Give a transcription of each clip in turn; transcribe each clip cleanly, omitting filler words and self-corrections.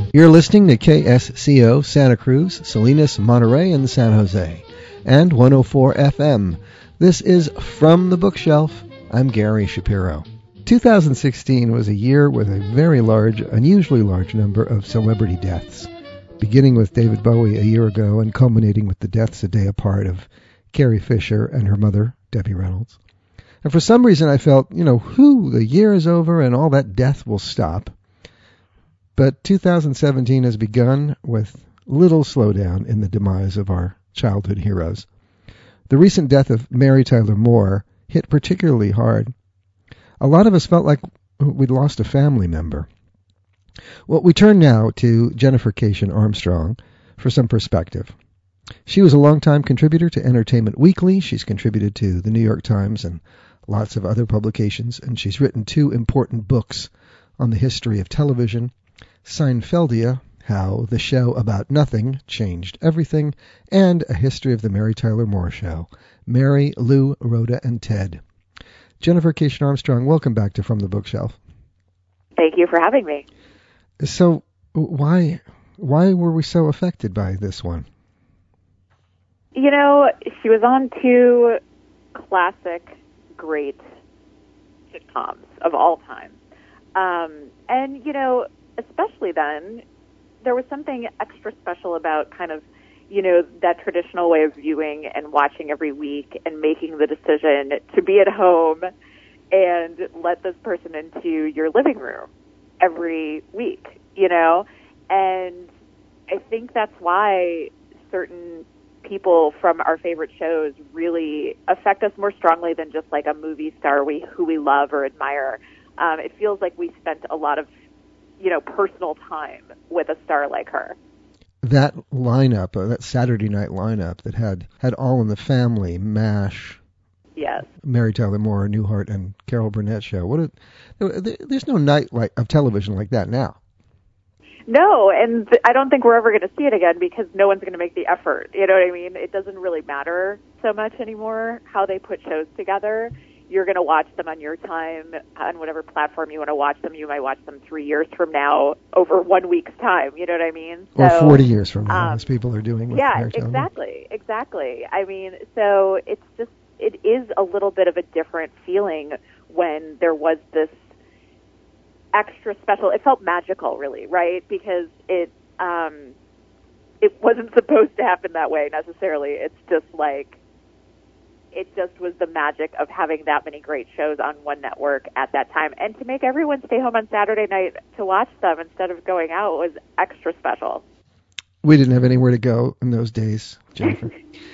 You're listening to KSCO Santa Cruz, Salinas, Monterey, and San Jose, and 104 FM. This is From the Bookshelf. I'm Gary Shapiro. 2016 was a year with a very large, unusually large number of celebrity deaths, beginning with David Bowie a year ago and culminating with the deaths a day apart of Carrie Fisher and her mother, Debbie Reynolds. And for some reason I felt, the year is over and all that death will stop. But 2017 has begun with little slowdown in the demise of our childhood heroes. The recent death of Mary Tyler Moore hit particularly hard. A lot of us felt like we'd lost a family member. Well, we turn now to Jennifer Cation Armstrong for some perspective. She was a longtime contributor to Entertainment Weekly. She's contributed to the New York Times and lots of other publications, and she's written two important books on the history of television: Seinfeldia, How the Show About Nothing Changed Everything, and A History of the Mary Tyler Moore Show, Mary, Lou, Rhoda, and Ted. Jennifer Cation Armstrong, welcome back to From the Bookshelf. Thank you for having me. So, why were we so affected by this one? She was on two classic, great sitcoms of all time. And especially then, there was something extra special about kind of, that traditional way of viewing and watching every week and making the decision to be at home and let this person into your living room every week, And I think that's why certain people from our favorite shows really affect us more strongly than just like a movie star who we love or admire. It feels like we spent a lot of personal time with a star like her. That lineup, that Saturday night lineup that had All in the Family, MASH, yes, Mary Tyler Moore, Newhart, and Carol Burnett show. There's no night of television like that now. No, and I don't think we're ever going to see it again because no one's going to make the effort. You know what I mean? It doesn't really matter so much anymore how they put shows together. You're going to watch them on your time, on whatever platform you want to watch them. You might watch them 3 years from now over 1 week's time. You know what I mean? Or 40 years from now, as people are doing with Mary Tyler Moore. Exactly. I mean, so it is a little bit of a different feeling when there was this extra special. It felt magical, really, right? Because it wasn't supposed to happen that way necessarily. It's just like, it just was the magic of having that many great shows on one network at that time. And to make everyone stay home on Saturday night to watch them instead of going out was extra special. We didn't have anywhere to go in those days, Jennifer.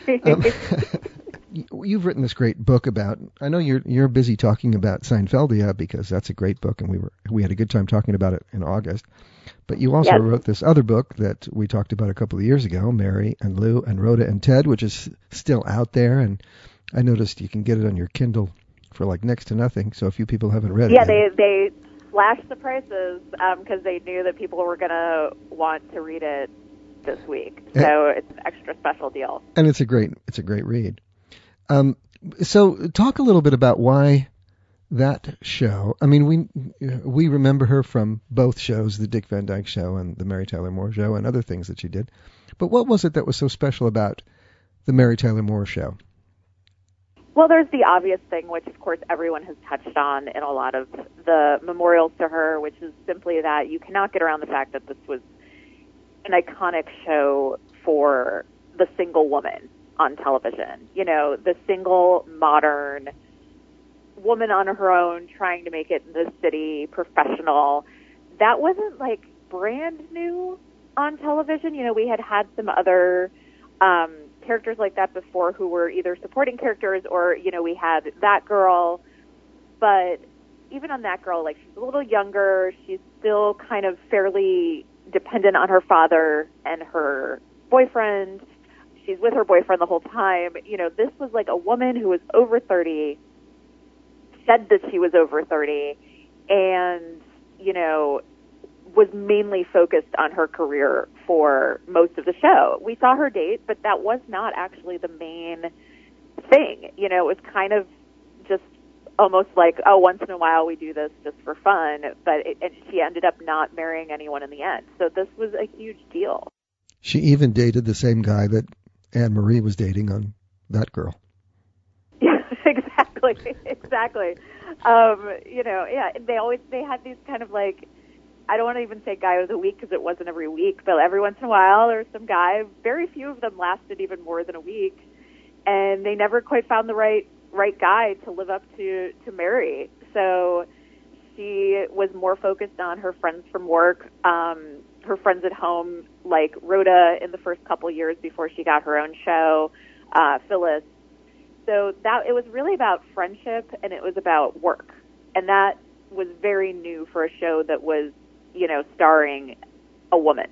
You've written this great book about, I know you're busy talking about Seinfeldia because that's a great book, and we had a good time talking about it in August. But you also wrote this other book that we talked about a couple of years ago, Mary and Lou and Rhoda and Ted, which is still out there, and I noticed you can get it on your Kindle for like next to nothing, so a few people haven't read it. Yeah, they slashed the prices because they knew that people were going to want to read it this week. So it's an extra special deal. And it's a great read. So talk a little bit about why that show. I mean, we remember her from both shows, the Dick Van Dyke Show and the Mary Tyler Moore Show and other things that she did. But what was it that was so special about the Mary Tyler Moore Show? Well, there's the obvious thing, which, of course, everyone has touched on in a lot of the memorials to her, which is simply that you cannot get around the fact that this was an iconic show for the single woman on television. The single, modern woman on her own, trying to make it in the city, professional. That wasn't, brand new on television. We had some other characters like that before who were either supporting characters or, we had That Girl. But even on That Girl, she's a little younger. She's still kind of fairly dependent on her father and her boyfriend. She's with her boyfriend the whole time. This was a woman who was over 30, said that she was over 30, and, was mainly focused on her career for most of the show. We saw her date, but that was not actually the main thing. It was kind of just almost like, oh, once in a while we do this just for fun, and she ended up not marrying anyone in the end. So this was a huge deal. She even dated the same guy that Anne Marie was dating on That Girl. Yeah, exactly. They had these kind of like, I don't want to even say guy of the week because it wasn't every week, but every once in a while there was some guy. Very few of them lasted even more than a week, and they never quite found the right guy to live up to Mary. So she was more focused on her friends from work, her friends at home, like Rhoda in the first couple years before she got her own show, Phyllis. So that it was really about friendship and it was about work. And that was very new for a show that was, starring a woman.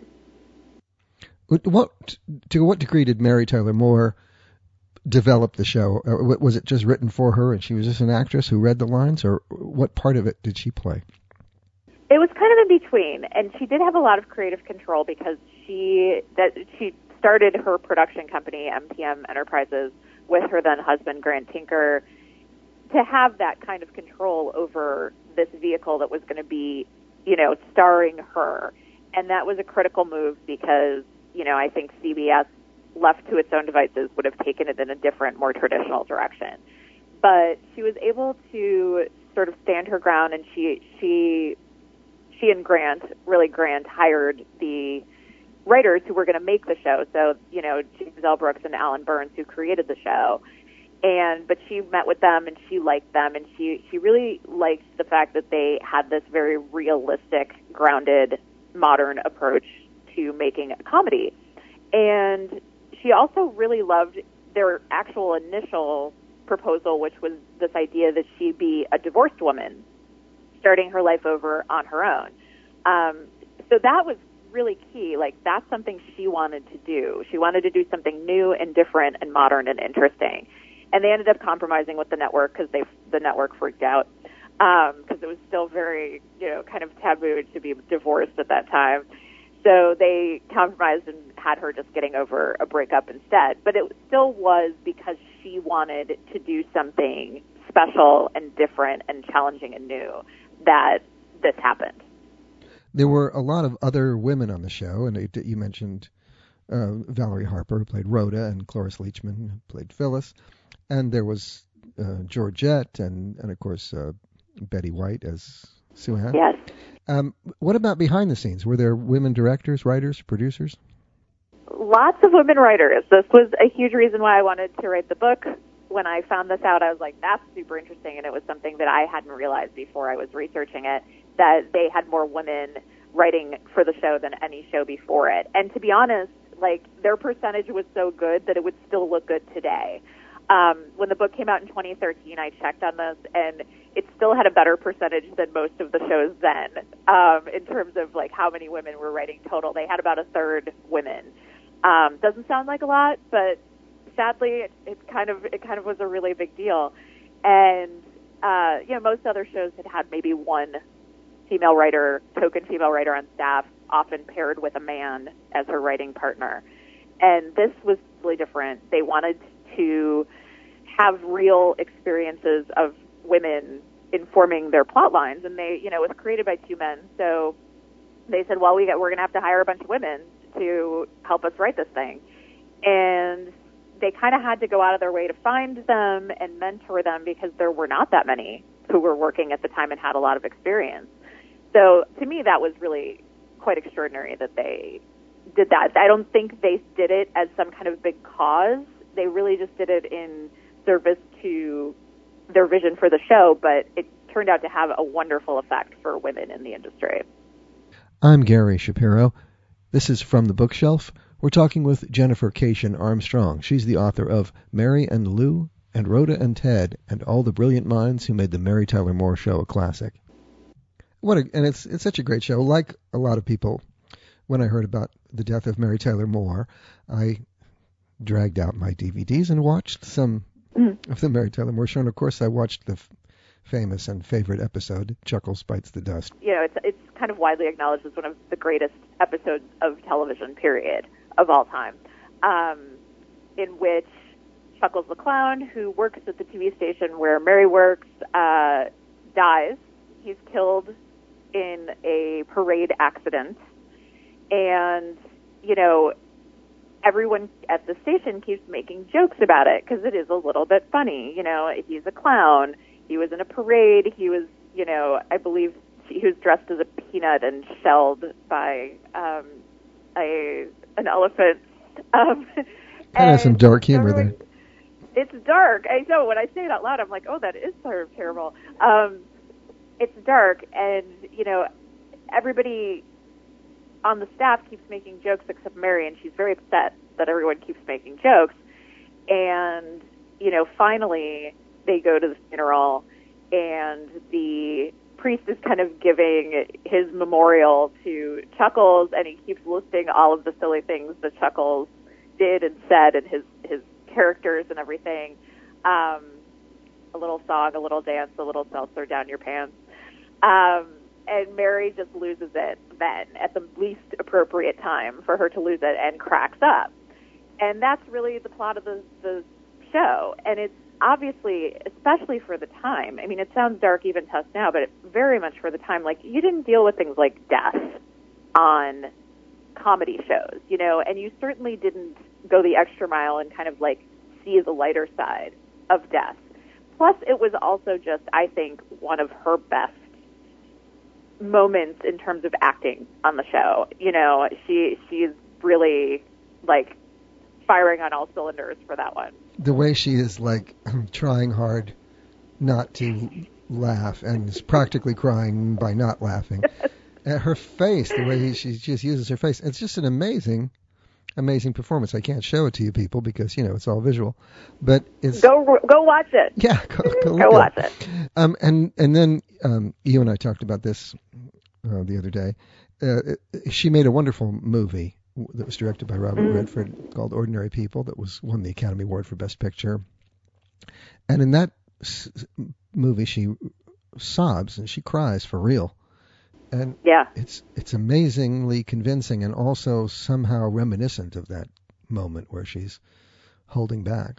To what degree did Mary Tyler Moore develop the show? Was it just written for her and she was just an actress who read the lines, or what part of it did she play? It was kind of in between, and she did have a lot of creative control because she started her production company, MTM Enterprises, with her then husband, Grant Tinker, to have that kind of control over this vehicle that was going to be, starring her. And that was a critical move because, I think CBS, left to its own devices, would have taken it in a different, more traditional direction. But she was able to sort of stand her ground, and she and Grant hired the writers who were going to make the show. So, James L. Brooks and Alan Burns, who created the show. But she met with them and she liked them, and she really liked the fact that they had this very realistic, grounded, modern approach to making a comedy. And she also really loved their actual initial proposal, which was this idea that she be a divorced woman starting her life over on her own. So that was really key. Like, that's something she wanted to do. She wanted to do something new and different and modern and interesting. And they ended up compromising with the network because the network freaked out because it was still very, kind of taboo to be divorced at that time. So they compromised and had her just getting over a breakup instead. But it still was because she wanted to do something special and different and challenging and new that this happened. There were a lot of other women on the show, and you mentioned Valerie Harper, who played Rhoda, and Cloris Leachman, who played Phyllis. And there was Georgette and of course, Betty White as Sue Ann. Yes. What about behind the scenes? Were there women directors, writers, producers? Lots of women writers. This was a huge reason why I wanted to write the book. When I found this out, I was like, that's super interesting, and it was something that I hadn't realized before I was researching it, that they had more women writing for the show than any show before it. And to be honest, like, their percentage was so good that it would still look good today. When the book came out in 2013, I checked on this, and it still had a better percentage than most of the shows then, in terms of like how many women were writing total. They had about a third women. Doesn't sound like a lot, but sadly, it kind of was a really big deal. And most other shows had maybe one token female writer on staff, often paired with a man as her writing partner. And this was really different. They wanted to have real experiences of women informing their plot lines, and it was created by two men. So they said, well, we're going to have to hire a bunch of women to help us write this thing. And they kind of had to go out of their way to find them and mentor them because there were not that many who were working at the time and had a lot of experience. So to me, that was really quite extraordinary that they did that. I don't think they did it as some kind of big cause. They really just did it in service to their vision for the show, but it turned out to have a wonderful effect for women in the industry. I'm Gary Shapiro. This is From the Bookshelf. We're talking with Jennifer Cation Armstrong. She's the author of Mary and Lou and Rhoda and Ted and All the Brilliant Minds Who Made the Mary Tyler Moore Show a Classic. And it's such a great show. Like a lot of people, when I heard about the death of Mary Tyler Moore, I dragged out my DVDs and watched some of the Mary Tyler Moore Show. And of course, I watched the famous and favorite episode, Chuckles Bites the Dust. It's kind of widely acknowledged as one of the greatest episodes of television, period, of all time, in which Chuckles the Clown, who works at the TV station where Mary works, dies. He's killed in a parade accident. And, you know, everyone at the station keeps making jokes about it because it is a little bit funny. You know, he's a clown. He was in a parade. He was, you know, I believe he was dressed as a peanut and shelled by an elephant. Kind of some dark humor there. It's dark. I know. When I say it out loud, I'm like, oh, that is sort of terrible. It's dark, and, you know, everybody on the staff keeps making jokes except Mary, and she's very upset that everyone keeps making jokes. And, you know, finally they go to the funeral, and the priest is kind of giving his memorial to Chuckles, and he keeps listing all of the silly things that Chuckles did and said and his characters and everything. A little song, a little dance, a little seltzer down your pants. And Mary just loses it then at the least appropriate time for her to lose it and cracks up. And that's really the plot of the show. And it's obviously, especially for the time, I mean, it sounds dark even to us now, but very much for the time, like, you didn't deal with things like death on comedy shows, you know, and you certainly didn't go the extra mile and kind of, like, see the lighter side of death. Plus, it was also just, I think, one of her best moments in terms of acting on the show. You know, she's really, like, firing on all cylinders for that one. The way she is, like, trying hard not to laugh and is practically crying by not laughing. And her face, the way she just uses her face, it's just an amazing performance. I can't show it to you people because, you know, it's all visual, but it's go watch it. Yeah, go watch it. And then you and I talked about this the other day. She made a wonderful movie that was directed by Robert Redford called Ordinary People that won the Academy Award for Best Picture. And in that movie, she sobs and she cries for real. And yeah, it's amazingly convincing and also somehow reminiscent of that moment where she's holding back.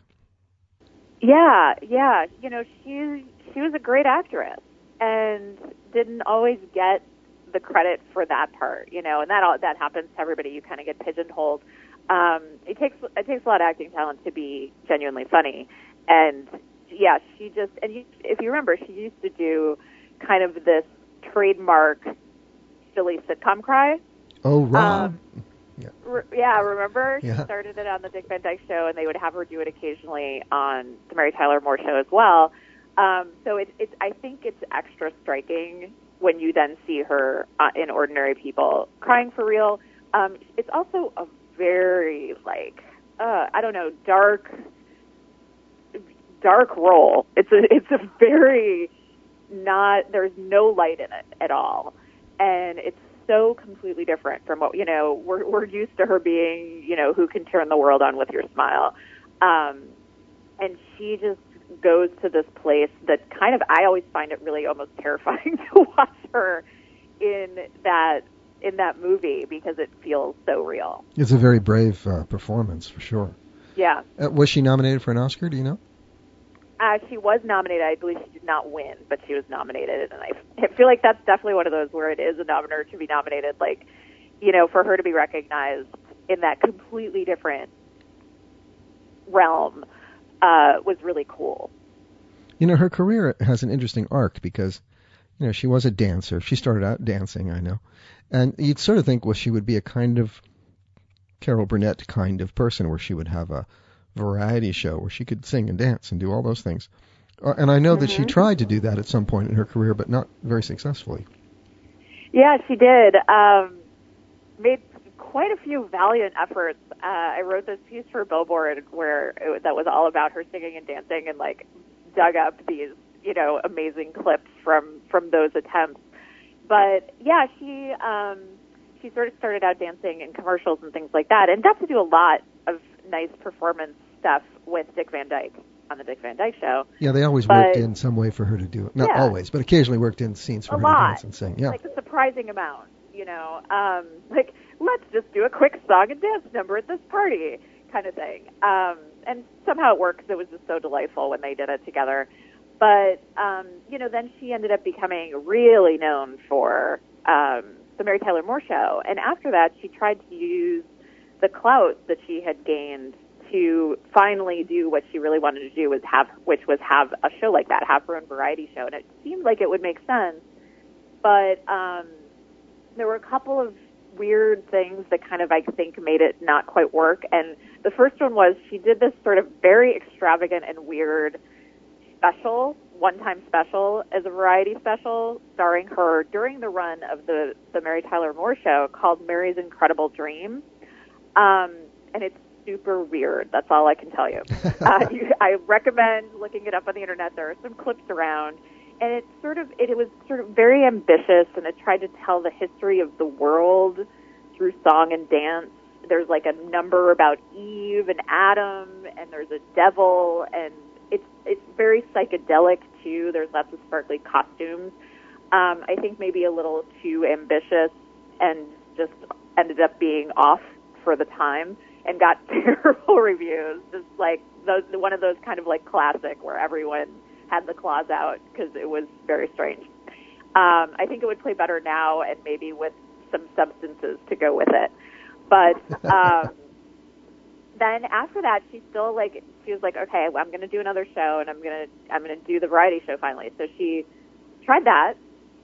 Yeah. You know, she was a great actress and didn't always get the credit for that part, you know, and that happens to everybody. You kind of get pigeonholed. It takes a lot of acting talent to be genuinely funny. And yeah, if you remember, she used to do kind of this trademark silly sitcom cry. Oh, Rob. Remember? Yeah. She started it on the Dick Van Dyke Show, and they would have her do it occasionally on the Mary Tyler Moore Show as well. So I think it's extra striking when you then see her in Ordinary People crying for real. It's also a very, like, I don't know, dark role. It's a very there's no light in it at all. And it's so completely different from what, you know, we're used to her being, you know, who can turn the world on with your smile. And she just goes to this place that kind of, I always find it really almost terrifying to watch her in that movie because it feels so real. It's a very brave performance for sure. Yeah. Was she nominated for an Oscar? Do you know? She was nominated. I believe she did not win, but she was nominated. And I feel like that's definitely one of those where it is an honor to be nominated. Like, you know, for her to be recognized in that completely different realm was really cool. You know, her career has an interesting arc because, you know, she was a dancer. She started out dancing, I know. And you'd sort of think, well, she would be a kind of Carol Burnett kind of person where she would have a variety show where she could sing and dance and do all those things. And I know that she tried to do that at some point in her career, but not very successfully. Yeah, she did. Made quite a few valiant efforts. I wrote this piece for Billboard that was all about her singing and dancing and, like, dug up these, you know, amazing clips from those attempts. But yeah, she sort of started out dancing in commercials and things like that, and got to do a lot of nice performance stuff with Dick Van Dyke on the Dick Van Dyke Show. Yeah, they always worked in some way for her to do it. Not always, but occasionally worked in scenes for her to dance and sing. Yeah, like a surprising amount. You know, like, let's just do a quick song and dance number at this party kind of thing. and somehow it worked 'cause it was just so delightful when they did it together. But, then she ended up becoming really known for the Mary Tyler Moore Show. And after that, she tried to use the clout that she had gained to finally do what she really wanted to do, which was have a show like that, have her own variety show. And it seemed like it would make sense. But there were a couple of weird things that kind of, I think, made it not quite work. And the first one was she did this sort of very extravagant and weird one-time special as a variety special starring her during the run of the Mary Tyler Moore Show called Mary's Incredible Dream. And it's super weird. That's all I can tell you. I recommend looking it up on the internet. There are some clips around. And it was sort of very ambitious, and it tried to tell the history of the world through song and dance. There's like a number about Eve and Adam, and there's a devil, and it's very psychedelic too. There's lots of sparkly costumes. I think maybe a little too ambitious, and just ended up being off for the time and got terrible reviews. Just like one of those kind of like classic where everyone had the claws out because it was very strange. I think it would play better now, and maybe with some substances to go with it. But then after that, she was like, okay, well, I'm going to do another show, and I'm going to do the variety show finally. So she tried that,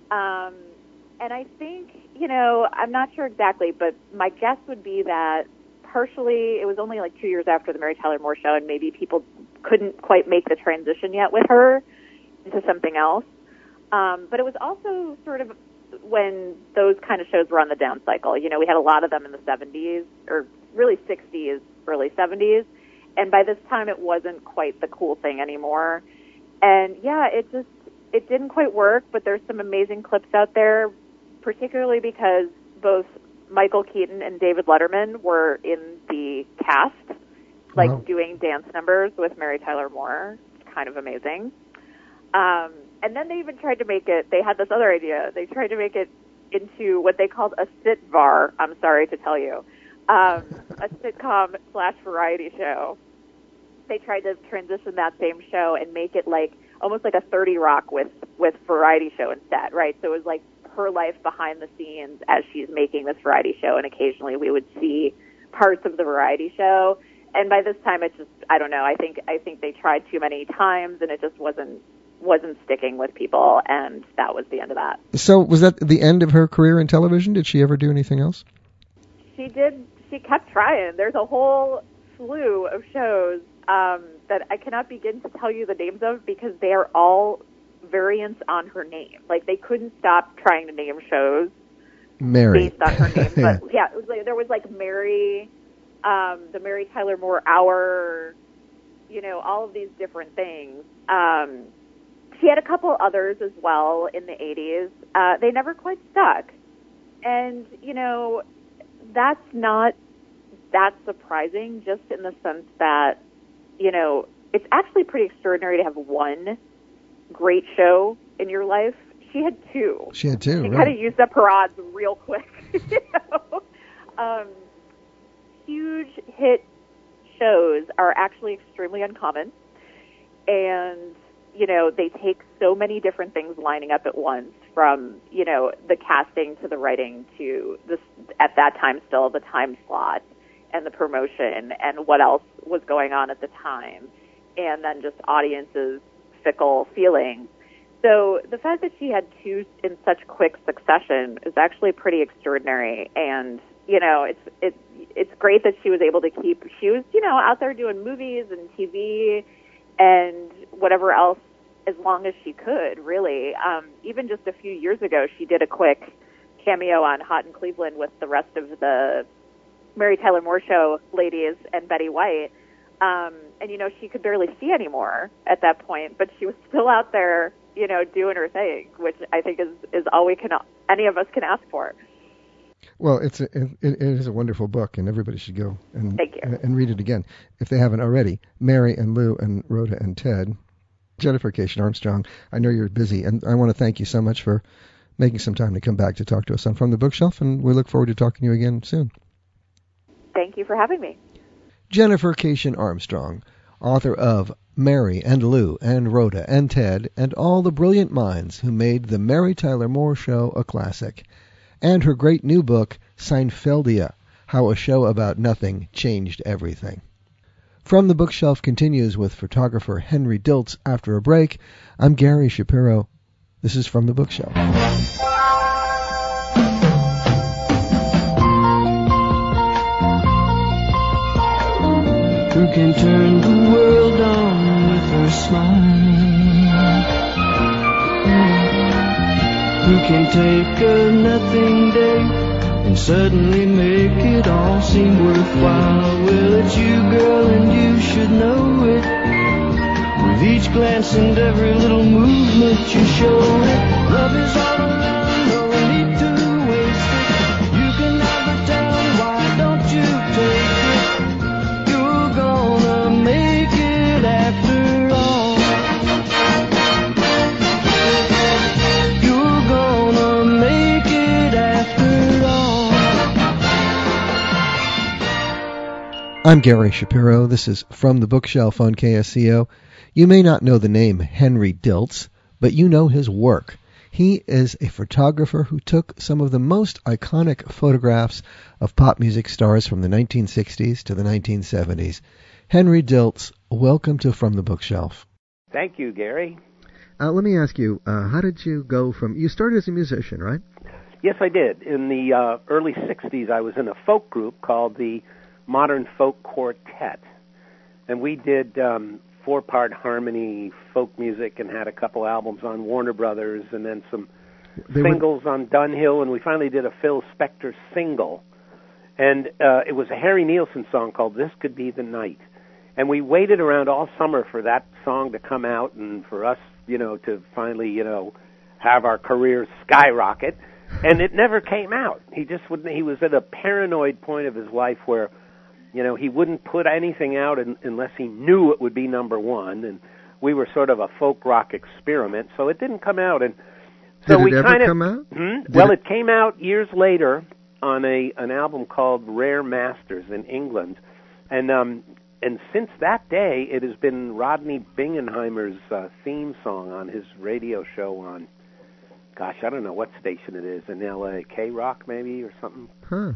and I think, I'm not sure exactly, but my guess would be that partially it was only like 2 years after the Mary Tyler Moore Show, and maybe people couldn't quite make the transition yet with her into something else. But it was also sort of when those kind of shows were on the down cycle. We had a lot of them in the 70s, or really 60s, early 70s. And by this time, it wasn't quite the cool thing anymore. And yeah, it didn't quite work, but there's some amazing clips out there, particularly because both Michael Keaton and David Letterman were in the cast, doing dance numbers with Mary Tyler Moore. It's kind of amazing. And then they even tried to make it, they had this other idea. They tried to make it into what they called a sitvar, I'm sorry to tell you, a sitcom / variety show. They tried to transition that same show and make it like almost like a 30 Rock with variety show instead, right? So it was like her life behind the scenes as she's making this variety show, and occasionally we would see parts of the variety show. And by this time, it's just, I don't know, I think they tried too many times, and it just wasn't sticking with people, and that was the end of that. So was that the end of her career in television? Did she ever do anything else? She did. She kept trying. There's a whole slew of shows that I cannot begin to tell you the names of because they are all variants on her name. Like, they couldn't stop trying to name shows Mary based on her name. But yeah, it was like, there was like Mary, the Mary Tyler Moore Hour, all of these different things. She had a couple others as well in the 80s. They never quite stuck. And, that's not that surprising, just in the sense that, it's actually pretty extraordinary to have one great show in your life. She had two. She right. Kind of used up her odds real quick. Huge hit shows are actually extremely uncommon. And, they take so many different things lining up at once, from, the casting to the writing to this, at that time still, the time slot and the promotion and what else was going on at the time. And then just audiences' fickle feelings. So the fact that she had two in such quick succession is actually pretty extraordinary. And, it's great that she was able to keep, she was, out there doing movies and TV and whatever else as long as she could, really. Even just a few years ago, she did a quick cameo on Hot in Cleveland with the rest of the Mary Tyler Moore Show ladies and Betty White. And, she could barely see anymore at that point, but she was still out there, doing her thing, which I think is all any of us can ask for. Well, it is a wonderful book, and everybody should go and read it again if they haven't already. Mary and Lou and Rhoda and Ted. Jennifer Cation Armstrong, I know you're busy, and I want to thank you so much for making some time to come back to talk to us on From the Bookshelf, and we look forward to talking to you again soon. Thank you for having me. Jennifer Cation Armstrong, author of Mary and Lou and Rhoda and Ted and all the brilliant minds who made the Mary Tyler Moore Show a classic, and her great new book, Seinfeldia, How a Show About Nothing Changed Everything. From the Bookshelf continues with photographer Henry Diltz after a break. I'm Gary Shapiro. This is From the Bookshelf. Who can turn the world on with her smile? Who can take a nothing day and suddenly make it all seem worthwhile? Well, it's you, girl, and you should know it. With each glance and every little movement you show it. Love is all around, no need to waste it. You can never tell, why don't you take it? You're gonna make it after all. You're gonna make it after all. I'm Gary Shapiro. This is From the Bookshelf on KSCO. You may not know the name Henry Diltz, but you know his work. He is a photographer who took some of the most iconic photographs of pop music stars from the 1960s to the 1970s. Henry Diltz, welcome to From the Bookshelf. Thank you, Gary. Let me ask you, how did you go from... You started as a musician, right? Yes, I did. In the early 60s, I was in a folk group called the Modern Folk Quartet. And we did four-part harmony folk music and had a couple albums on Warner Brothers and then some singles on Dunhill, and we finally did a Phil Spector single. And it was a Harry Nilsson song called This Could Be the Night. And we waited around all summer for that song to come out and for us, to finally, have our careers skyrocket. And it never came out. He just wouldn't. He was at a paranoid point of his life where he wouldn't put anything out unless he knew it would be number one, and we were sort of a folk rock experiment, so it didn't come out. And so Did we it ever kind of come out? It came out years later on an album called Rare Masters in England, and since that day, it has been Rodney Bingenheimer's theme song on his radio show on, gosh, I don't know what station it is in L.A., K-Rock maybe or something. Huh.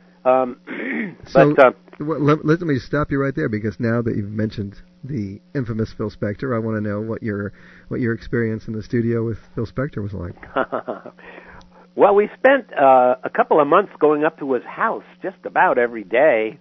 But let me stop you right there, because now that you've mentioned the infamous Phil Spector, I want to know what your experience in the studio with Phil Spector was like. Well, we spent a couple of months going up to his house just about every day,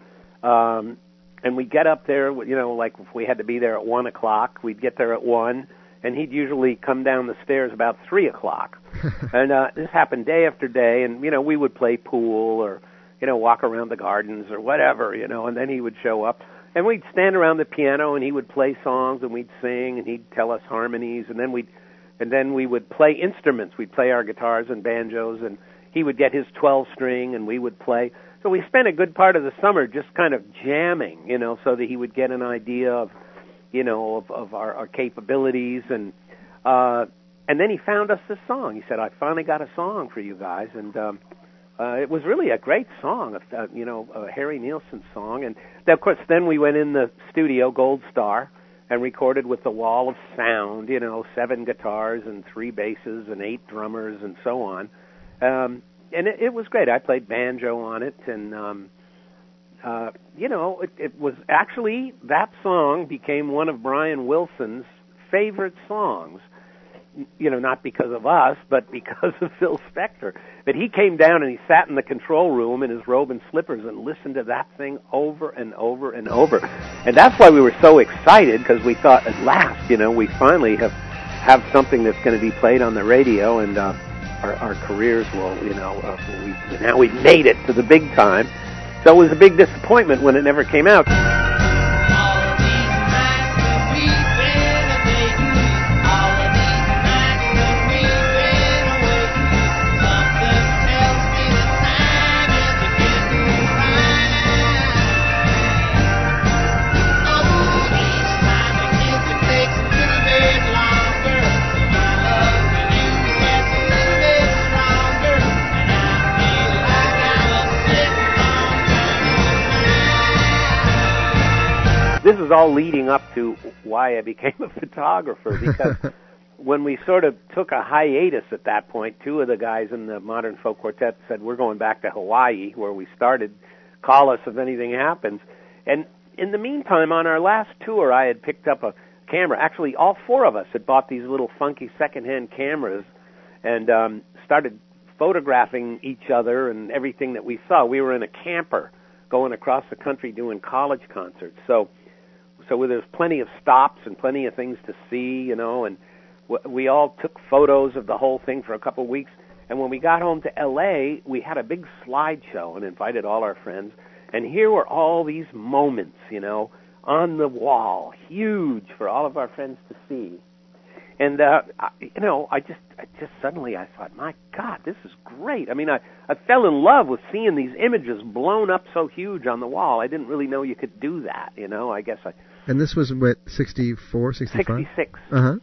and we'd get up there, like if we had to be there at 1 o'clock, we'd get there at 1, and he'd usually come down the stairs about 3 o'clock. And this happened day after day, and, we would play pool or walk around the gardens or whatever, and then he would show up. And we'd stand around the piano, and he would play songs, and we'd sing, and he'd tell us harmonies, and then we would play instruments. We'd play our guitars and banjos, and he would get his 12-string, and we would play. So we spent a good part of the summer just kind of jamming, so that he would get an idea of, of our capabilities. And then he found us this song. He said, I finally got a song for you guys, and it was really a great song, a Harry Nilsson song. And, of course, then we went in the studio, Gold Star, and recorded with the wall of sound, 7 guitars and 3 basses and 8 drummers and so on. And it was great. I played banjo on it, and, it was actually, that song became one of Brian Wilson's favorite songs. Not because of us, but because of Phil Spector. But he came down and he sat in the control room in his robe and slippers and listened to that thing over and over and over. And that's why we were so excited, because we thought, at last, we finally have something that's going to be played on the radio, and our careers will, now we've made it to the big time. So it was a big disappointment when it never came out. all leading up to why I became a photographer, because when we sort of took a hiatus at that point, two of the guys in the Modern Folk Quartet said, we're going back to Hawaii, where we started. Call us if anything happens. And in the meantime, on our last tour, I had picked up a camera. Actually, all four of us had bought these little funky secondhand cameras and started photographing each other and everything that we saw. We were in a camper going across the country doing college concerts. So there's plenty of stops and plenty of things to see, you know, and we all took photos of the whole thing for a couple of weeks. And when we got home to L.A., we had a big slideshow and invited all our friends. And here were all these moments, you know, on the wall, huge for all of our friends to see. And, you know, I just suddenly I thought, my God, this is great. I mean, I fell in love with seeing these images blown up so huge on the wall. I didn't really know you could do that, you know. I guess I... And this was, what, 64, 65? 66. Uh-huh.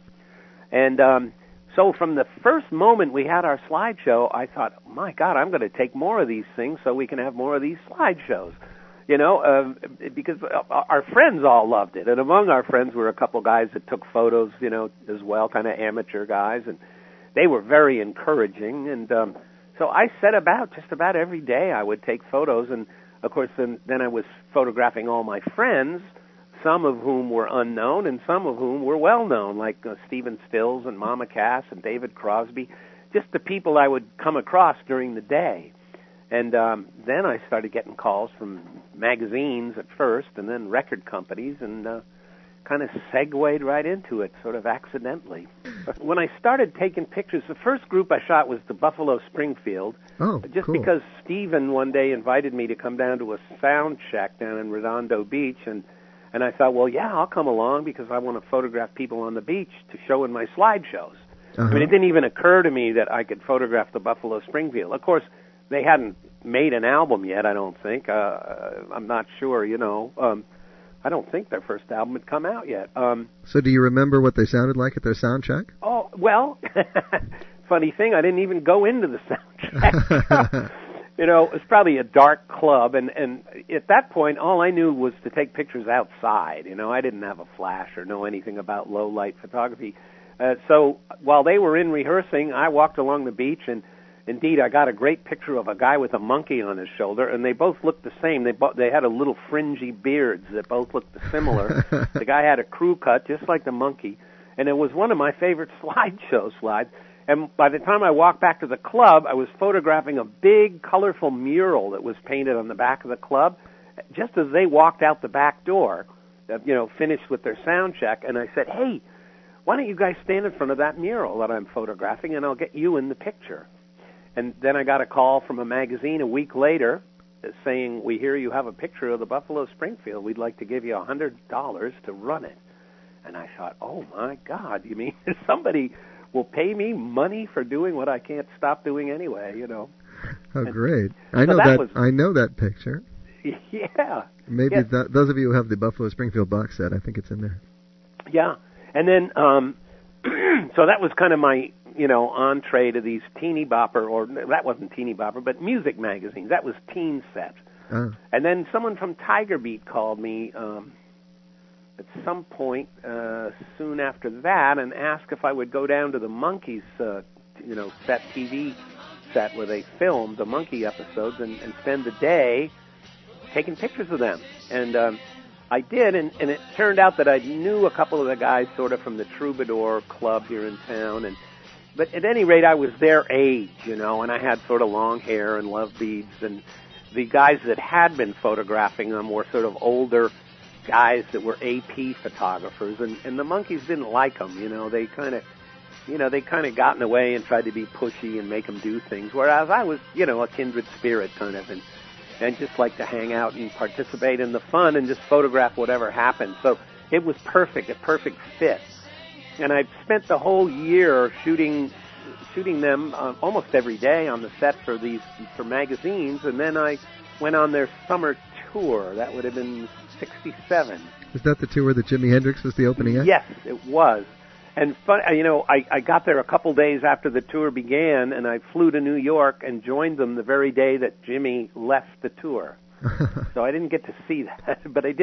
And so from the first moment we had our slideshow, I thought, my God, I'm going to take more of these things so we can have more of these slideshows. You know, because our friends all loved it. And among our friends were a couple guys that took photos, you know, as well, kind of amateur guys. And they were very encouraging. And so I set about just about every day I would take photos. And, of course, then I was photographing all my friends, some of whom were unknown and some of whom were well-known, like Stephen Stills and Mama Cass and David Crosby, just the people I would come across during the day. And then I started getting calls from magazines at first and then record companies and kind of segued right into it, sort of accidentally. When I started taking pictures, the first group I shot was the Buffalo Springfield. Oh, just cool. Because Stephen one day invited me to come down to a sound check down in Redondo Beach, and I thought, well, yeah, I'll come along because I want to photograph people on the beach to show in my slideshows. Uh-huh. I mean, it didn't even occur to me that I could photograph the Buffalo Springfield. Of course, they hadn't made an album yet, I don't think. I'm not sure, you know. I don't think their first album had come out yet. So do you remember what they sounded like at their sound check? Oh, well, funny thing, I didn't even go into the sound check. You know, it was probably a dark club, and at that point, all I knew was to take pictures outside. You know, I didn't have a flash or know anything about low-light photography. So while they were in rehearsing, I walked along the beach, and indeed, I got a great picture of a guy with a monkey on his shoulder, and they both looked the same. They had a little fringy beards that both looked similar. The guy had a crew cut, just like the monkey, and it was one of my favorite slideshow slides. And by the time I walked back to the club, I was photographing a big, colorful mural that was painted on the back of the club, just as they walked out the back door, you know, finished with their sound check, and I said, hey, why don't you guys stand in front of that mural that I'm photographing, and I'll get you in the picture. And then I got a call from a magazine a week later saying, we hear you have a picture of the Buffalo Springfield. We'd like to give you $100 to run it. And I thought, oh, my God, you mean somebody will pay me money for doing what I can't stop doing anyway, you know? Oh, great. I know that picture. Yeah. Maybe yeah. Those of you who have the Buffalo Springfield box set, I think it's in there. Yeah. And then, so that was kind of my, you know, entree to these teeny bopper, or that wasn't teeny bopper, but music magazines. That was Teen Set. Oh. And then someone from Tiger Beat called me at some point soon after that and asked if I would go down to the Monkees, you know, TV set where they filmed the Monkey episodes and spend the day taking pictures of them. And I did, and it turned out that I knew a couple of the guys sort of from the Troubadour Club here in town, but at any rate, I was their age, you know, and I had sort of long hair and love beads, and the guys that had been photographing them were sort of older guys that were AP photographers, and the Monkees didn't like them, you know. They kind of got in the way and tried to be pushy and make them do things, whereas I was, you know, a kindred spirit kind of, and just like to hang out and participate in the fun and just photograph whatever happened. So it was perfect, a perfect fit. And I spent the whole year shooting them almost every day on the set for magazines, and then I went on their summer tour. That would have been 1967. Was that the tour that Jimi Hendrix was the opening act? Yes, it was. And you know, I got there a couple days after the tour began, and I flew to New York and joined them the very day that Jimmy left the tour. So I didn't get to see that, but I did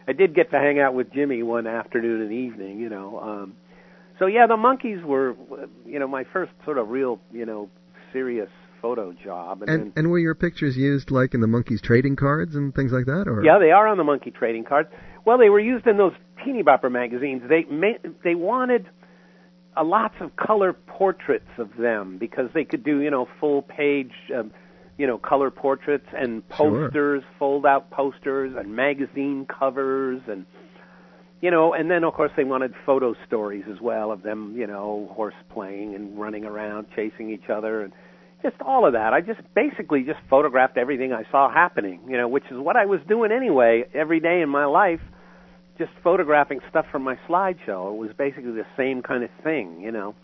I did get to hang out with Jimmy one afternoon and evening, So yeah, the Monkees were, my first sort of real, serious photo job. And were your pictures used like in the Monkees trading cards and things like that, or? Yeah, they are on the Monkey trading cards. Well, they were used in those teeny bopper magazines. They wanted lots of color portraits of them because they could do, full page, color portraits and posters, fold-out posters and magazine covers and, and then, of course, they wanted photo stories as well of them, horse playing and running around, chasing each other, and just all of that. I just basically just photographed everything I saw happening, which is what I was doing anyway every day in my life, just photographing stuff from my slideshow. It was basically the same kind of thing,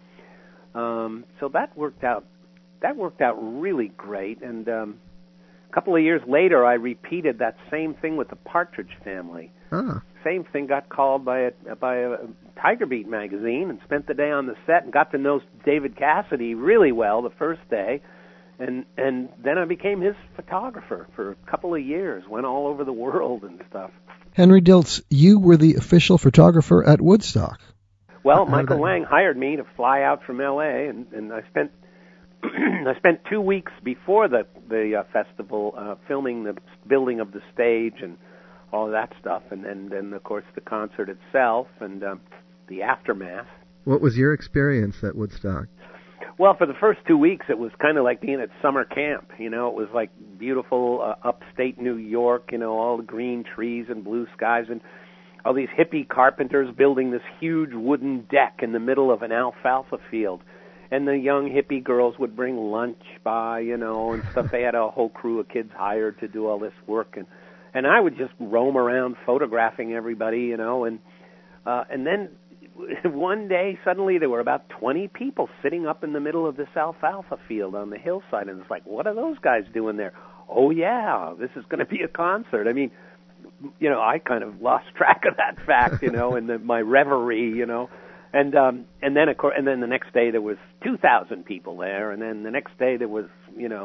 So that worked out. That worked out really great. And a couple of years later, I repeated that same thing with the Partridge Family. Same thing, got called by a Tiger Beat magazine and spent the day on the set and got to know David Cassidy really well the first day. And then I became his photographer for a couple of years, went all over the world and stuff. Henry Diltz, you were the official photographer at Woodstock. Well, Michael Lang hired me to fly out from L.A., and I spent I spent 2 weeks before the festival filming the building of the stage and all of that stuff, and then of course the concert itself and the aftermath. What was your experience at Woodstock? Well, for the first 2 weeks, it was kind of like being at summer camp. It was like beautiful upstate New York, all the green trees and blue skies and all these hippie carpenters building this huge wooden deck in the middle of an alfalfa field. And the young hippie girls would bring lunch by, and stuff. They had a whole crew of kids hired to do all this work. And I would just roam around photographing everybody, and then one day, suddenly, there were about 20 people sitting up in the middle of this alfalfa field on the hillside, and it's like, what are those guys doing there? Oh, yeah, this is going to be a concert. I mean, I kind of lost track of that fact, in my reverie, and then, of course, and then the next day there was 2,000 people there, and then the next day there was,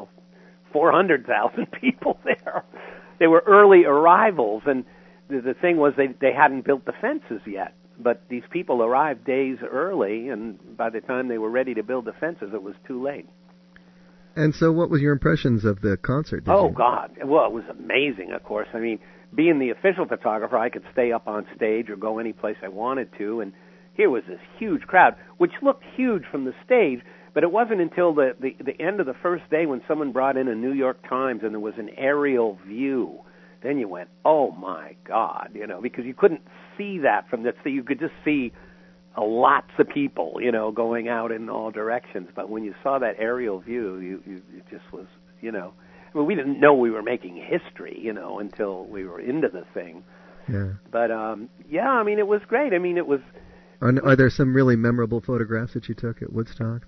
400,000 people there. They were early arrivals, and the thing was they hadn't built the fences yet. But these people arrived days early, and by the time they were ready to build the fences, it was too late. And so what was your impressions of the concert? God. Well, it was amazing, of course. I mean, being the official photographer, I could stay up on stage or go any place I wanted to, and here was this huge crowd, which looked huge from the stage, but it wasn't until the end of the first day when someone brought in a New York Times and there was an aerial view. Then you went, oh, my God, because you couldn't see that from the, so you could just see lots of people, going out in all directions. But when you saw that aerial view, it just was, I mean, we didn't know we were making history, until we were into the thing. Yeah. But, I mean, it was great. I mean, it was... Are there some really memorable photographs that you took at Woodstock?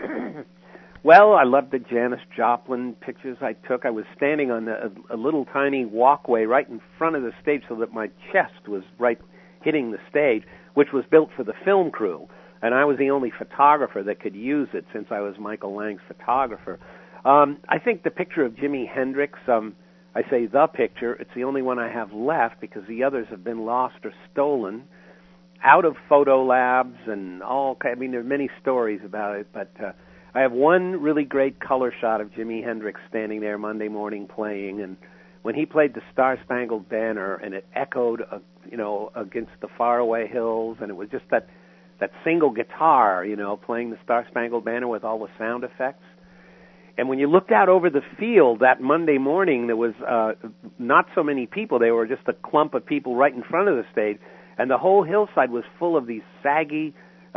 Well, I loved the Janis Joplin pictures I took. I was standing on a little tiny walkway right in front of the stage so that my chest was right hitting the stage, which was built for the film crew. And I was the only photographer that could use it since I was Michael Lang's photographer. I think the picture of Jimi Hendrix, I say the picture, it's the only one I have left because the others have been lost or stolen out of photo labs and all. I mean, there are many stories about it, but... I have one really great color shot of Jimi Hendrix standing there Monday morning playing, and when he played the Star-Spangled Banner, and it echoed, against the faraway hills, and it was just that single guitar, playing the Star-Spangled Banner with all the sound effects. And when you looked out over the field that Monday morning, there was not so many people. There were just a clump of people right in front of the stage, and the whole hillside was full of these soggy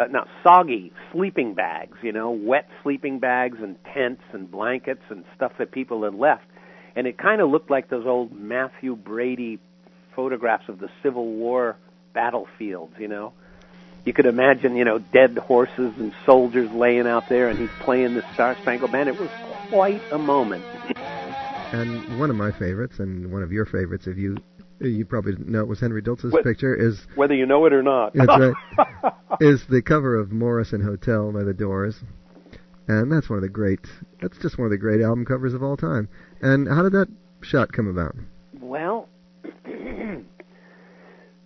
sleeping bags, wet sleeping bags and tents and blankets and stuff that people had left. And it kind of looked like those old Matthew Brady photographs of the Civil War battlefields, You could imagine, dead horses and soldiers laying out there, and he's playing the Star-Spangled Banner. It was quite a moment. And one of my favorites, and one of your favorites, if you probably know it was Henry Diltz's picture, is... Whether you know it or not. That's right. Is the cover of Morrison Hotel by the Doors. And that's just one of the great album covers of all time. And how did that shot come about? Well,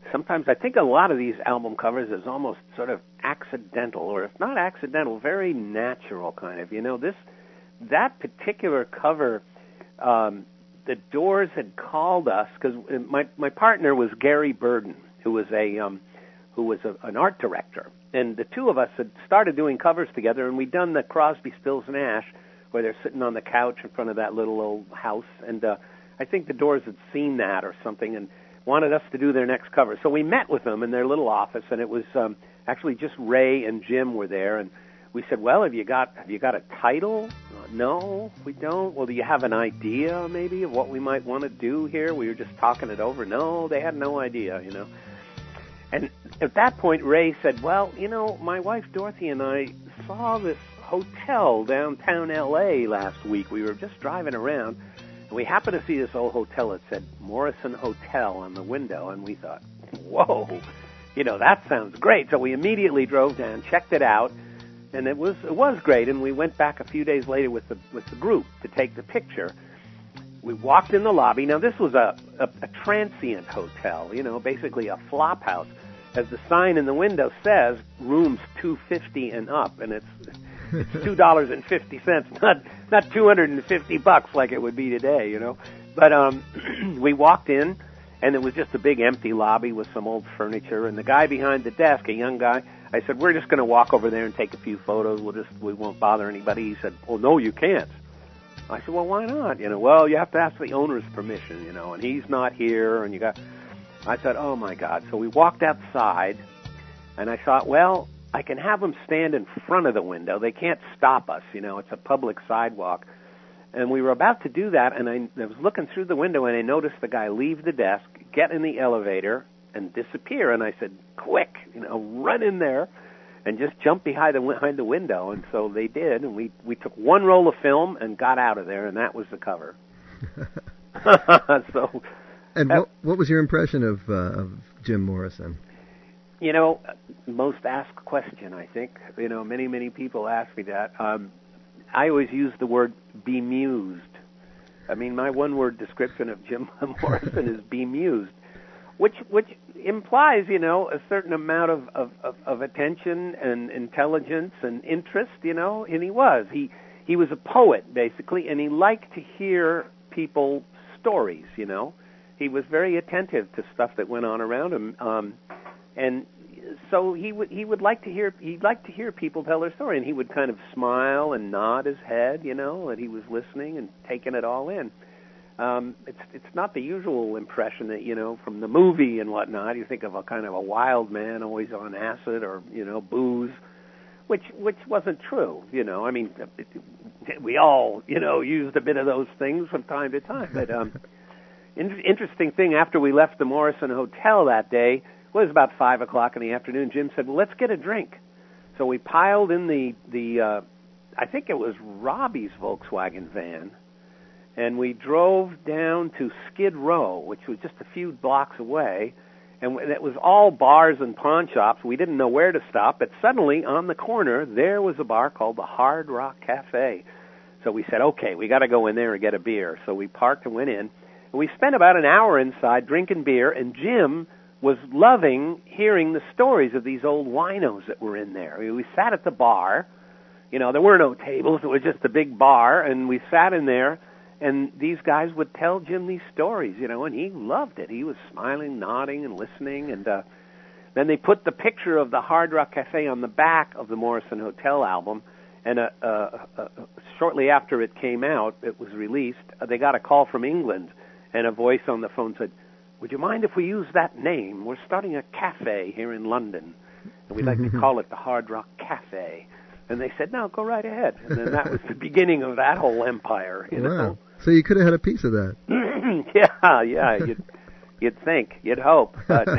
sometimes I think a lot of these album covers is almost sort of accidental, or if not accidental, very natural kind of. That particular cover, the Doors had called us because my partner was Gary Burden, who was an art director, and the two of us had started doing covers together, and we'd done the Crosby, Stills, Nash, where they're sitting on the couch in front of that little old house, and I think the Doors had seen that or something and wanted us to do their next cover. So we met with them in their little office, and it was actually just Ray and Jim were there, and we said, well, have you got a title? No, we don't. Well, do you have an idea maybe of what we might want to do here? We were just talking it over. No, they had no idea, And at that point, Ray said, well, my wife Dorothy and I saw this hotel downtown L.A. last week. We were just driving around, and we happened to see this old hotel that said Morrison Hotel on the window, and we thought, whoa, that sounds great. So we immediately drove down, checked it out, and it was great. And we went back a few days later with the group to take the picture. We walked in the lobby. Now, this was a transient hotel, basically a flop house. As the sign in the window says, rooms $250 and up, and it's $2.50, not $250 like it would be today, But we walked in, and it was just a big empty lobby with some old furniture. And the guy behind the desk, a young guy, I said, we're just going to walk over there and take a few photos. We won't bother anybody. He said, oh, no, you can't. I said, well, why not? Well, you have to ask the owner's permission, and he's not here, and I said, oh, my God. So we walked outside, and I thought, well, I can have them stand in front of the window. They can't stop us, it's a public sidewalk. And we were about to do that, and I was looking through the window, and I noticed the guy leave the desk, get in the elevator, and disappear. And I said, quick, run in there and just jump behind the window. And so they did, and we took one roll of film and got out of there, and that was the cover. So, and what was your impression of Jim Morrison? Most asked question, I think. Many, many people ask me that. I always use the word bemused. I mean, my one-word description of Jim Morrison is bemused, which implies, a certain amount of attention and intelligence and interest, and he was. He was a poet, basically, and he liked to hear people's stories, He was very attentive to stuff that went on around him, and so he'd like to hear people tell their story, and he would kind of smile and nod his head, that he was listening and taking it all in. It's not the usual impression that, from the movie and whatnot. You think of a kind of a wild man always on acid or, booze, which wasn't true, I mean, we all, used a bit of those things from time to time. But interesting thing, after we left the Morrison Hotel that day, it was about 5 o'clock in the afternoon, Jim said, well, let's get a drink. So we piled in the I think it was Robbie's Volkswagen van, and we drove down to Skid Row, which was just a few blocks away, and it was all bars and pawn shops. We didn't know where to stop, but suddenly on the corner there was a bar called the Hard Rock Cafe. So we said, okay, we got to go in there and get a beer. So we parked and went in, and we spent about an hour inside drinking beer, and Jim was loving hearing the stories of these old winos that were in there. We sat at the bar. There were no tables. It was just a big bar, and we sat in there, and these guys would tell Jim these stories, and he loved it. He was smiling, nodding, and listening, and then they put the picture of the Hard Rock Cafe on the back of the Morrison Hotel album, and shortly after it came out, it was released, they got a call from England, and a voice on the phone said, would you mind if we use that name? We're starting a cafe here in London, and we'd like to call it the Hard Rock Cafe. And they said, no, go right ahead. And then that was the beginning of that whole empire. Wow. So you could have had a piece of that. Yeah. You'd think, you'd hope, but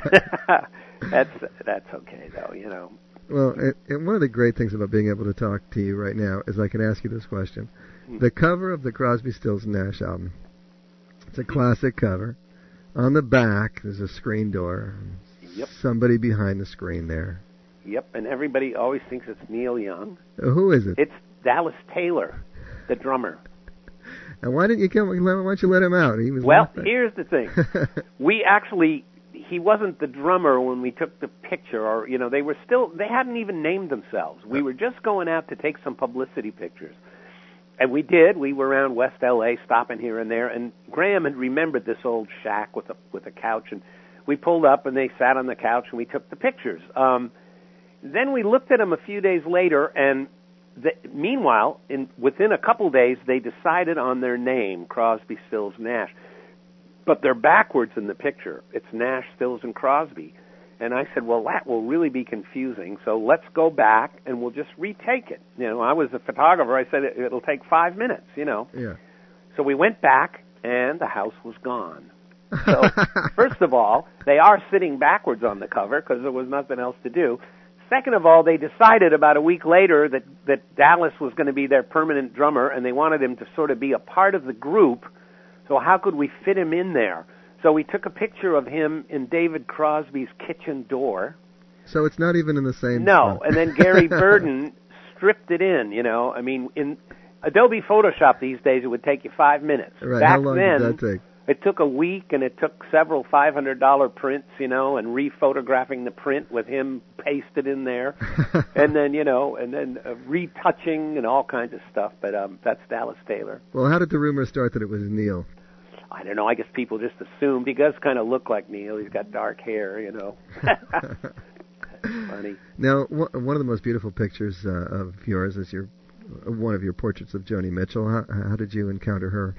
that's okay though. Well, and one of the great things about being able to talk to you right now is I can ask you this question: the cover of the Crosby, Stills, Nash album. It's a classic cover. On the back, there's a screen door. Yep. Somebody behind the screen there. Yep, and everybody always thinks it's Neil Young. Who is it? It's Dallas Taylor, the drummer. And why didn't you why don't you let him out? Here's the thing. he wasn't the drummer when we took the picture, or they hadn't even named themselves. We were just going out to take some publicity pictures. And we did. We were around West LA, stopping here and there, and Graham had remembered this old shack with a couch, and we pulled up and they sat on the couch and we took the pictures. Then we looked at them a few days later, and meanwhile, within a couple days, they decided on their name, Crosby, Stills, Nash. But they're backwards in the picture. It's Nash, Stills, and Crosby. And I said, well, that will really be confusing, so let's go back and we'll just retake it. I was a photographer. I said it'll take 5 minutes, Yeah. So we went back, and the house was gone. So, first of all, they are sitting backwards on the cover because there was nothing else to do. Second of all, they decided about a week later that Dallas was going to be their permanent drummer, and they wanted him to sort of be a part of the group. So how could we fit him in there? So we took a picture of him in David Crosby's kitchen door. So it's not even in the same No, spot. And then Gary Burden stripped it in, I mean, in Adobe Photoshop these days, it would take you 5 minutes. Right. Back How long then, did that take? It took a week, and it took several $500 prints, and rephotographing the print with him pasted in there, and then retouching and all kinds of stuff. But that's Dallas Taylor. Well, how did the rumor start that it was Neil? I don't know. I guess people just assumed. He does kind of look like Neil. He's got dark hair, Funny. Now, one of the most beautiful pictures of yours is one of your portraits of Joni Mitchell. How did you encounter her?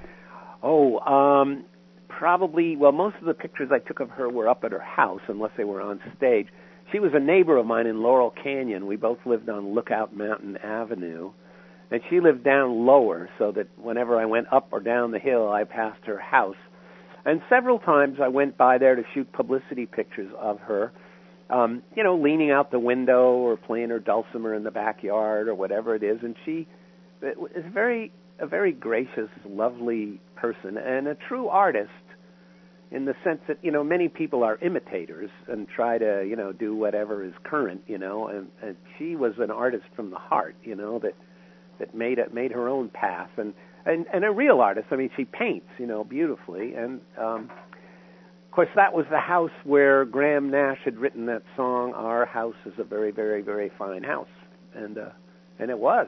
Probably, most of the pictures I took of her were up at her house, unless they were on stage. She was a neighbor of mine in Laurel Canyon. We both lived on Lookout Mountain Avenue, and she lived down lower, so that whenever I went up or down the hill, I passed her house. And several times I went by there to shoot publicity pictures of her, leaning out the window or playing her dulcimer in the backyard or whatever it is. And she is a very gracious, lovely person and a true artist, in the sense that, many people are imitators and try to, do whatever is current, and she was an artist from the heart, that made her own path, and a real artist. I mean, she paints, beautifully, and of course that was the house where Graham Nash had written that song, "Our House is a Very, Very, Very Fine House," and it was,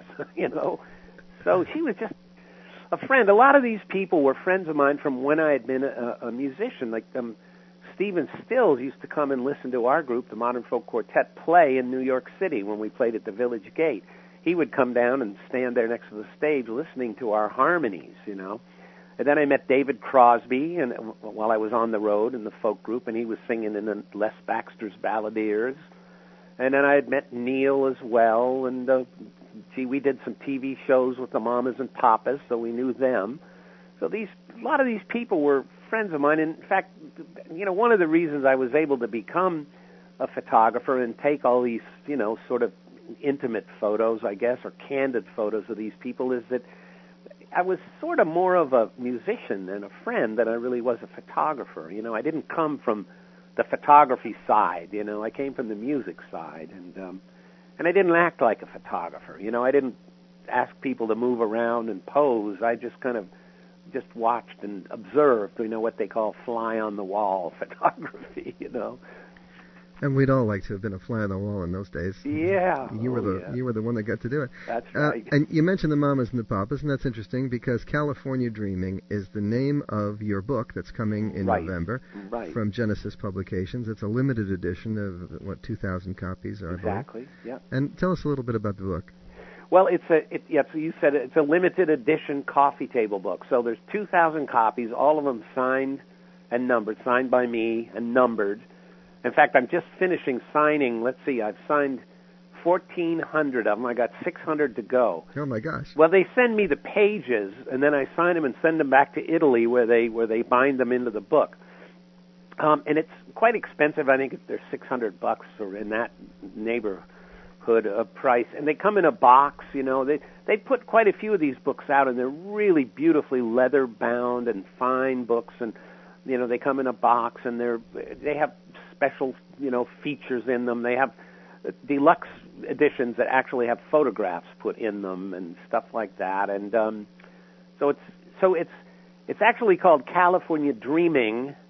So she was just a friend. A lot of these people were friends of mine from when I had been a musician. Like Stephen Stills used to come and listen to our group, the Modern Folk Quartet, play in New York City when we played at the Village Gate. He would come down and stand there next to the stage listening to our harmonies, And then I met David Crosby and while I was on the road in the folk group, and he was singing in Les Baxter's Balladeers. And then I had met Neil as well, and we did some TV shows with the Mamas and Papas, so we knew them. So a lot of these people were friends of mine. In fact, one of the reasons I was able to become a photographer and take all these, sort of intimate photos, I guess, or candid photos of these people, is that I was sort of more of a musician and a friend than I really was a photographer. I didn't come from the photography side, I came from the music side, and I didn't act like a photographer. I didn't ask people to move around and pose. I just kind of just watched and observed, what they call fly-on-the-wall photography, And we'd all like to have been a fly on the wall in those days. Yeah. You were the one that got to do it. That's right. And you mentioned the Mamas and the Papas, and that's interesting because California Dreaming is the name of your book that's coming in November from Genesis Publications. It's a limited edition of 2,000 copies, I Exactly. believe. Yeah. And tell us a little bit about the book. Well, so you said it's a limited edition coffee table book. So there's 2,000 copies, all of them signed and numbered, signed by me and numbered. In fact, I'm just finishing signing. Let's see, I've signed 1,400 of them. I got 600 to go. Oh my gosh! Well, they send me the pages, and then I sign them and send them back to Italy, where they bind them into the book. And it's quite expensive. I think they're $600 or in that neighborhood of price. And they come in a box. They put quite a few of these books out, and they're really beautifully leather bound and fine books. And they come in a box, and they have special, features in them. They have deluxe editions that actually have photographs put in them and stuff like that. And so it's actually called California Dreaming,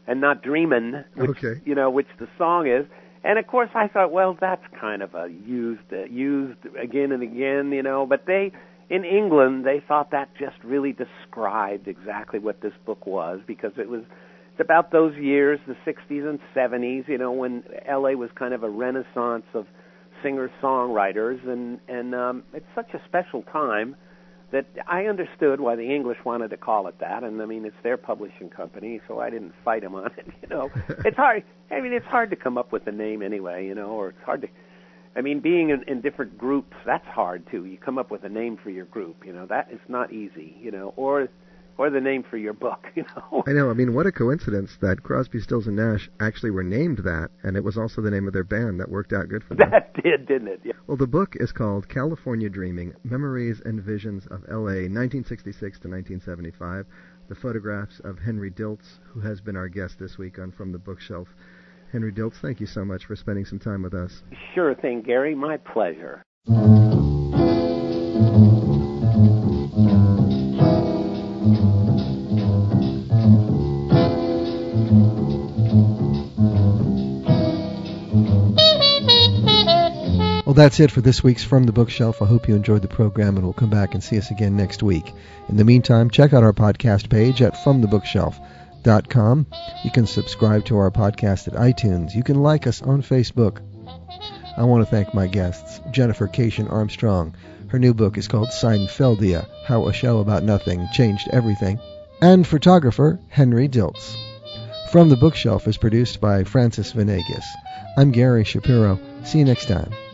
and not dreamin', which, Okay. which the song is. And of course I thought, well, that's kind of a used again and again, but in England, they thought that just really described exactly what this book was, because it's about those years, the 60s and 70s, when L.A. was kind of a renaissance of singer-songwriters, and it's such a special time that I understood why the English wanted to call it that, and I mean, it's their publishing company, so I didn't fight them on it, It's hard, it's hard to come up with a name anyway, or it's hard to, being in different groups, that's hard too. You come up with a name for your group, that is not easy, or the name for your book, I know. What a coincidence that Crosby, Stills, and Nash actually were named that, and it was also the name of their band. That worked out good for them. That did, didn't it? Yeah. Well, the book is called California Dreaming, Memories and Visions of L.A., 1966 to 1975. The photographs of Henry Diltz, who has been our guest this week on From the Bookshelf. Henry Diltz, thank you so much for spending some time with us. Sure thing, Gary. My pleasure. Well, that's it for this week's From the Bookshelf. I hope you enjoyed the program and will come back and see us again next week. In the meantime, check out our podcast page at FromTheBookshelf.com. You can subscribe to our podcast at iTunes. You can like us on Facebook. I want to thank my guests, Jennifer Cation Armstrong. Her new book is called Seinfeldia, How a Show About Nothing Changed Everything. And photographer Henry Diltz. From the Bookshelf is produced by Francis Venegas. I'm Gary Shapiro. See you next time.